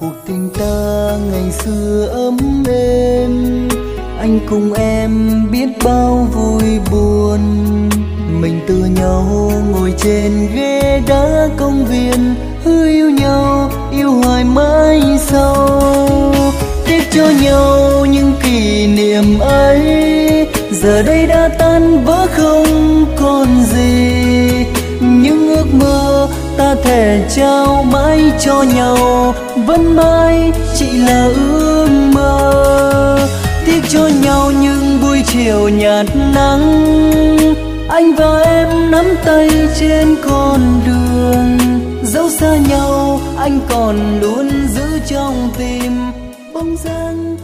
cuộc tình ta ngày xưa ấm êm, anh cùng em biết bao vui buồn. Mình từ nhau ngồi trên ghế đá công viên, hứa yêu nhau yêu hoài mãi sau. Tiếc cho nhau những kỷ niệm ấy, giờ đây đã tan vỡ không còn gì. Những ước mơ ta thề trao mãi cho nhau, vẫn mãi chỉ là ước mơ. Tiếc cho nhau những buổi chiều nhạt nắng, anh và em nắm tay trên con đường. Dẫu xa nhau anh còn luôn giữ trong tim bóng dáng